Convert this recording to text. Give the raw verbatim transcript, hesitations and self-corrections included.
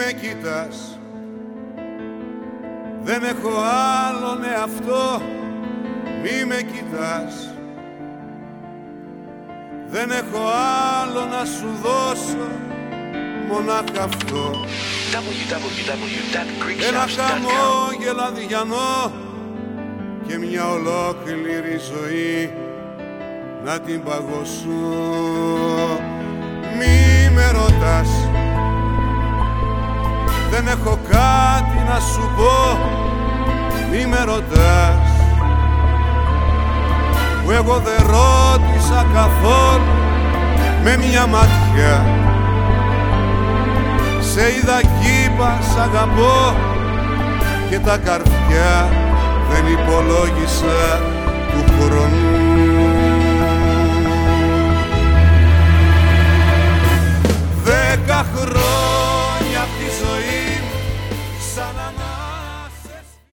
με κοιτάς, δεν έχω άλλον εαυτό. Μη με κοιτάς, δεν έχω άλλο να σου δώσω, μονάχα αυτό. double-u double-u double-u dot greek Ένα shops dot com χαμόγελο αδιανό και μια ολόκληρη ζωή να την παγώσω. Μη με ρωτάς, δεν έχω κάτι να σου πω. Μη με ρωτάς, που εγώ δεν ρώτησα καθόλου. Με μια ματιά σε είδα κι είπα σ' αγαπώ, και τα καρφιά δεν υπολόγισα του χρόνου.